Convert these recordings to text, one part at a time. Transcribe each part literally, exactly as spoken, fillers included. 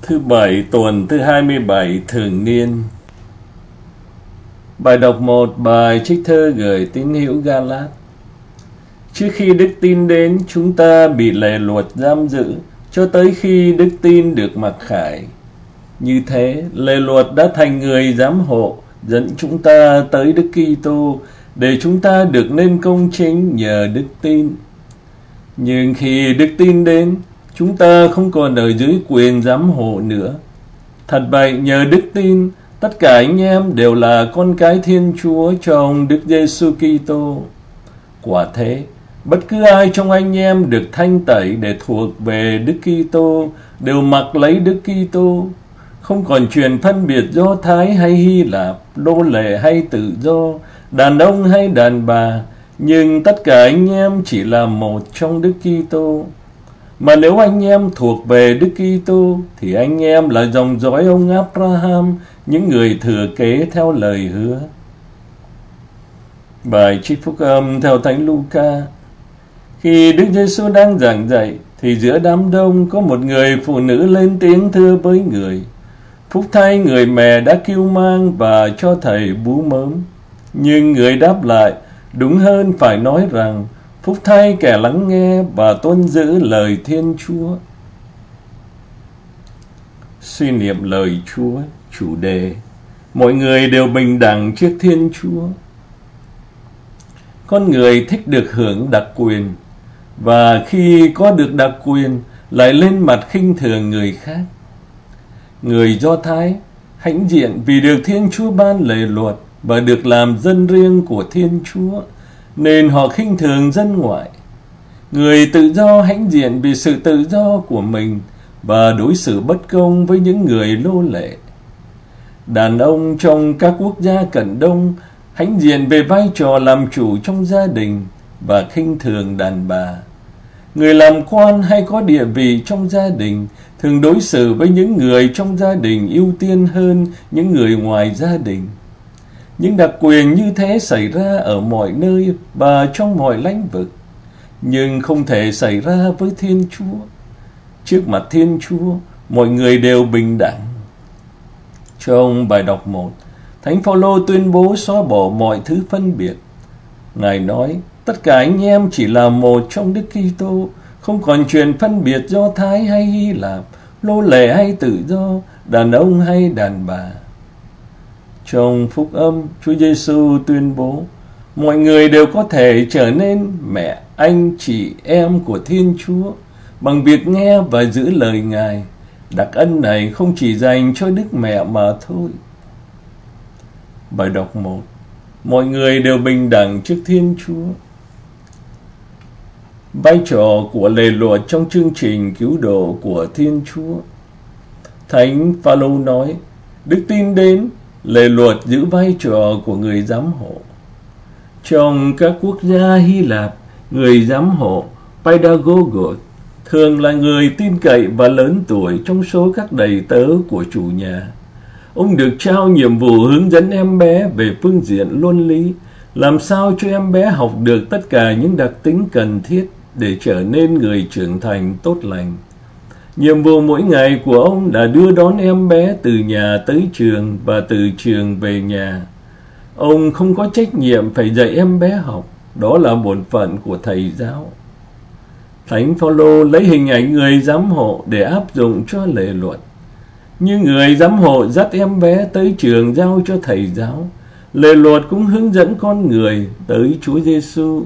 Thứ bảy tuần thứ hai mươi bảy thường niên. Bài đọc một, bài trích thơ gửi tín hữu Ga-lát. Trước khi đức tin đến, chúng ta bị lề luật giam giữ cho tới khi đức tin được mặc khải. Như thế, lề luật đã thành người giám hộ dẫn chúng ta tới Đức Kitô để chúng ta được nên công chính nhờ đức tin. Nhưng khi đức tin đến, chúng ta không còn ở dưới quyền giám hộ nữa. Thật vậy, nhờ đức tin, tất cả anh em đều là con cái Thiên Chúa trong Đức Giêsu Kitô. Quả thế, bất cứ ai trong anh em được thanh tẩy để thuộc về Đức Kitô đều mặc lấy Đức Kitô, không còn chuyện phân biệt Do Thái hay Hy Lạp, nô lệ hay tự do, đàn ông hay đàn bà, nhưng tất cả anh em chỉ là một trong Đức Kitô. Mà nếu anh em thuộc về Đức Kitô thì anh em là dòng dõi ông Abraham, những người thừa kế theo lời hứa. Bài trích phúc âm theo Thánh Luca. Khi Đức Giêsu đang giảng dạy thì giữa đám đông có một người phụ nữ lên tiếng thưa với người: Phúc thay người mẹ đã cưu mang và cho thầy bú mớm. Nhưng người đáp lại, đúng hơn phải nói rằng phúc thay kẻ lắng nghe và tuân giữ lời Thiên Chúa. Suy niệm lời Chúa. Chủ đề: mọi người đều bình đẳng trước Thiên Chúa. Con người thích được hưởng đặc quyền, và khi có được đặc quyền lại lên mặt khinh thường người khác. Người Do Thái hãnh diện vì được Thiên Chúa ban lề luật và được làm dân riêng của Thiên Chúa, nên họ khinh thường dân ngoại. Người tự do hãnh diện vì sự tự do của mình và đối xử bất công với những người nô lệ. Đàn ông trong các quốc gia Cận Đông hãnh diện về vai trò làm chủ trong gia đình và khinh thường đàn bà. Người làm quan hay có địa vị trong gia đình thường đối xử với những người trong gia đình ưu tiên hơn những người ngoài gia đình. Những đặc quyền như thế xảy ra ở mọi nơi và trong mọi lĩnh vực, nhưng không thể xảy ra với Thiên Chúa. Trước mặt Thiên Chúa, mọi người đều bình đẳng. Trong bài đọc một, Thánh Phaolô tuyên bố xóa bỏ mọi thứ phân biệt. Ngài nói, tất cả anh em chỉ là một trong Đức Kitô, không còn chuyện phân biệt Do Thái hay Hy Lạp, nô lệ hay tự do, đàn ông hay đàn bà. Trong phúc âm, Chúa Giêsu tuyên bố, mọi người đều có thể trở nên mẹ, anh, chị, em của Thiên Chúa bằng việc nghe và giữ lời Ngài. Đặc ân này không chỉ dành cho Đức Mẹ mà thôi. Bài đọc một. Mọi người đều bình đẳng trước Thiên Chúa. Vai trò của lề luật trong chương trình cứu độ của Thiên Chúa. Thánh Phaolô nói, đức tin đến, lề luật giữ vai trò của người giám hộ. Trong các quốc gia Hy Lạp, người giám hộ Pedagogos thường là người tin cậy và lớn tuổi trong số các đầy tớ của chủ nhà. Ông được trao nhiệm vụ hướng dẫn em bé về phương diện luân lý, làm sao cho em bé học được tất cả những đặc tính cần thiết để trở nên người trưởng thành tốt lành. Nhiệm vụ mỗi ngày của ông là đưa đón em bé từ nhà tới trường và từ trường về nhà. Ông không có trách nhiệm phải dạy em bé học, đó là bổn phận của thầy giáo. Thánh Phaolô lấy hình ảnh người giám hộ để áp dụng cho lề luật. Như người giám hộ dắt em bé tới trường giao cho thầy giáo, lề luật cũng hướng dẫn con người tới Chúa Giêsu.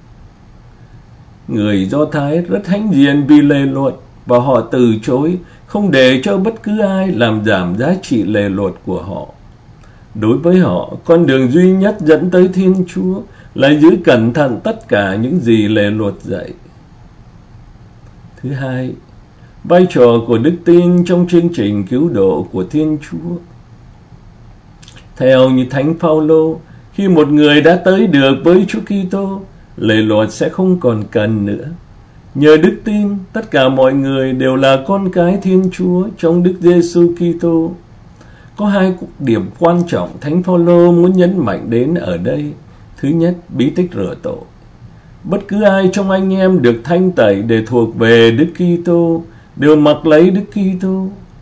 Người Do Thái rất hãnh diện vì lề luật, và họ từ chối, không để cho bất cứ ai làm giảm giá trị lề luật của họ. Đối với họ, con đường duy nhất dẫn tới Thiên Chúa là giữ cẩn thận tất cả những gì lề luật dạy. Thứ hai, vai trò của đức tin trong chương trình cứu độ của Thiên Chúa. Theo như Thánh Phaolô, khi một người đã tới được với Chúa Kitô, lề luật sẽ không còn cần nữa. Nhờ đức tin, tất cả mọi người đều là con cái Thiên Chúa trong Đức Giêsu Kitô. Có hai điểm quan trọng Thánh Phaolô muốn nhấn mạnh đến ở đây. Thứ nhất, bí tích rửa tội. Bất cứ ai trong anh em được thanh tẩy để thuộc về Đức Kitô đều mặc lấy Đức Kitô.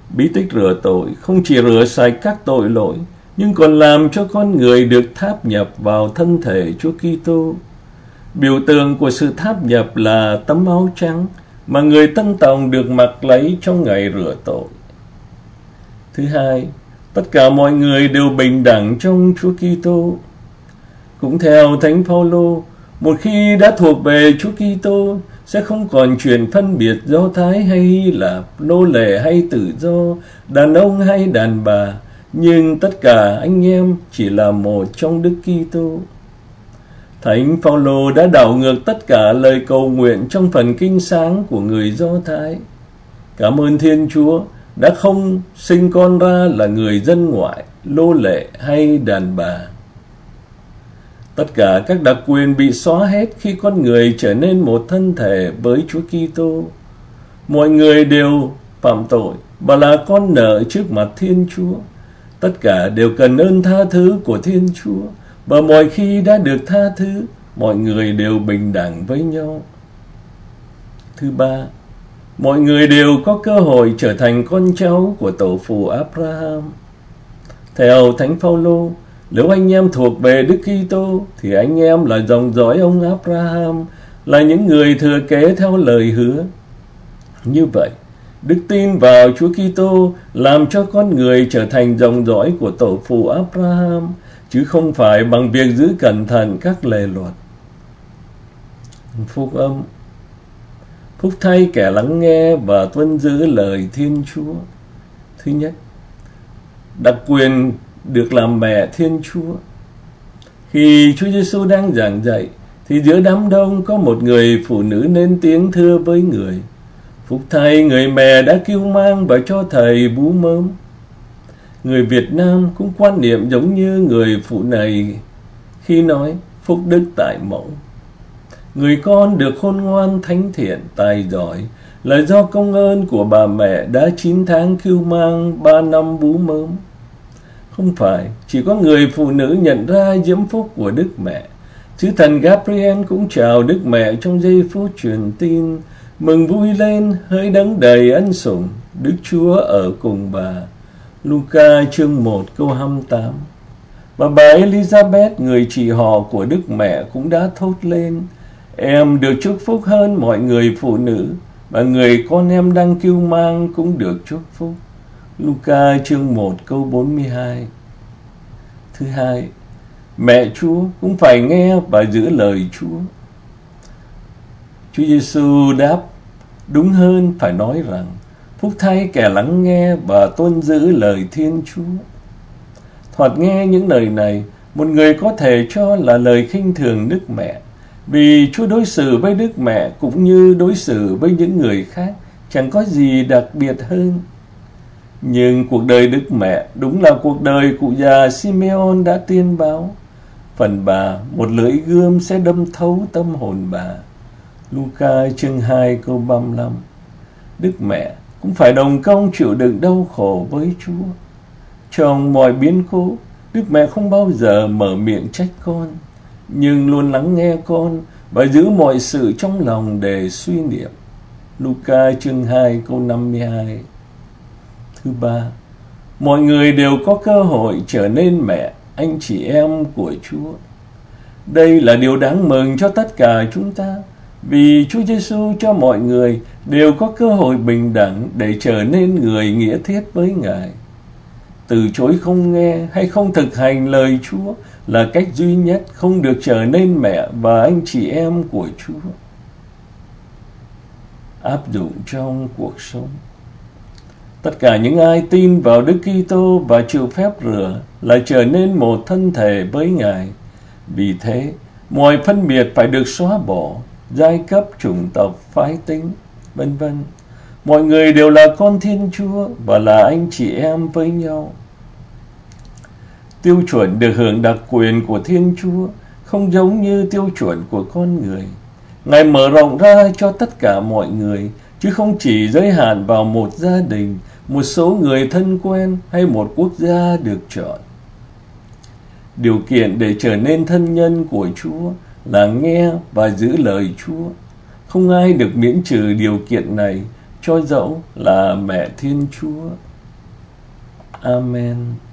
Bí tích rửa tội không chỉ rửa sạch các tội lỗi, nhưng còn làm cho con người được tháp nhập vào thân thể Chúa Kitô. Biểu tượng của sự tháp nhập là tấm áo trắng mà người Tân Tòng được mặc lấy trong ngày rửa tội. Thứ hai, tất cả mọi người đều bình đẳng trong Chúa Kitô. Cũng theo Thánh Phaolô, một khi đã thuộc về Chúa Kitô, sẽ không còn chuyện phân biệt Do Thái hay Hy Lạp, nô lệ hay tự do, đàn ông hay đàn bà, nhưng tất cả anh em chỉ là một trong Đức Kitô. Thánh Phaolô đã đảo ngược tất cả lời cầu nguyện trong phần kinh sáng của người Do Thái. Cảm ơn Thiên Chúa đã không sinh con ra là người dân ngoại, nô lệ hay đàn bà. Tất cả các đặc quyền bị xóa hết khi con người trở nên một thân thể với Chúa Kitô. Mọi người đều phạm tội và là con nợ trước mặt Thiên Chúa. Tất cả đều cần ơn tha thứ của Thiên Chúa, và mọi khi đã được tha thứ, mọi người đều bình đẳng với nhau. Thứ ba, mọi người đều có cơ hội trở thành con cháu của tổ phụ Abraham. Theo Thánh Phaolô, nếu anh em thuộc về Đức Kitô thì anh em là dòng dõi ông Abraham, là những người thừa kế theo lời hứa. Như vậy, đức tin vào Chúa Kitô làm cho con người trở thành dòng dõi của tổ phụ Abraham, chứ không phải bằng việc giữ cẩn thận các lề luật. Phúc âm. Phúc thay kẻ lắng nghe và tuân giữ lời Thiên Chúa. Thứ nhất, đặc quyền được làm mẹ Thiên Chúa. Khi Chúa Giêsu đang giảng dạy, thì giữa đám đông có một người phụ nữ lên tiếng thưa với người: Phúc thay người mẹ đã cưu mang và cho thầy bú mớm. Người Việt Nam cũng quan niệm giống như người phụ này khi nói phúc đức tại mẫu. Người con được khôn ngoan, thánh thiện, tài giỏi là do công ơn của bà mẹ đã chín tháng cưu mang, ba năm bú mớm. Không phải chỉ có người phụ nữ nhận ra diễm phúc của Đức Mẹ. Sứ thần Gabriel cũng chào Đức Mẹ trong giây phút truyền tin: Mừng vui lên, hỡi đấng đầy ân sủng, Đức Chúa ở cùng bà. Luca chương một câu hai mươi tám. Và bà Elizabeth, người chị họ của Đức Mẹ, cũng đã thốt lên: Em được chúc phúc hơn mọi người phụ nữ, và người con em đang cưu mang cũng được chúc phúc. Luca chương một câu bốn mươi hai. Thứ hai, mẹ Chúa cũng phải nghe và giữ lời Chúa. Chúa Giêsu đáp, đúng hơn phải nói rằng, phúc thay kẻ lắng nghe và tuân giữ lời Thiên Chúa. Thoạt nghe những lời này, một người có thể cho là lời khinh thường Đức Mẹ, vì Chúa đối xử với Đức Mẹ cũng như đối xử với những người khác, chẳng có gì đặc biệt hơn. Nhưng cuộc đời Đức Mẹ đúng là cuộc đời cụ già Simeon đã tiên báo. Phần bà, một lưỡi gươm sẽ đâm thấu tâm hồn bà. Luca chương hai câu ba mươi lăm. Đức Mẹ cũng phải đồng công chịu đựng đau khổ với Chúa. Trong mọi biến cố, Đức Mẹ không bao giờ mở miệng trách con, nhưng luôn lắng nghe con và giữ mọi sự trong lòng để suy niệm. Luca chương hai câu năm mươi hai. Thứ ba, mọi người đều có cơ hội trở nên mẹ, anh chị em của Chúa. Đây là điều đáng mừng cho tất cả chúng ta, vì Chúa Giêsu cho mọi người đều có cơ hội bình đẳng để trở nên người nghĩa thiết với Ngài. Từ chối không nghe hay không thực hành lời Chúa là cách duy nhất không được trở nên mẹ và anh chị em của Chúa. Áp dụng trong cuộc sống. Tất cả những ai tin vào Đức Kitô và chịu phép rửa là trở nên một thân thể với Ngài. Vì thế, mọi phân biệt phải được xóa bỏ, giai cấp, chủng tộc, phái tính, vân vân. Mọi người đều là con Thiên Chúa và là anh chị em với nhau. Tiêu chuẩn được hưởng đặc quyền của Thiên Chúa không giống như tiêu chuẩn của con người. Ngài mở rộng ra cho tất cả mọi người, chứ không chỉ giới hạn vào một gia đình, một số người thân quen hay một quốc gia được chọn. Điều kiện để trở nên thân nhân của Chúa là nghe và giữ lời Chúa. Không ai được miễn trừ điều kiện này, cho dẫu là mẹ Thiên Chúa. Amen.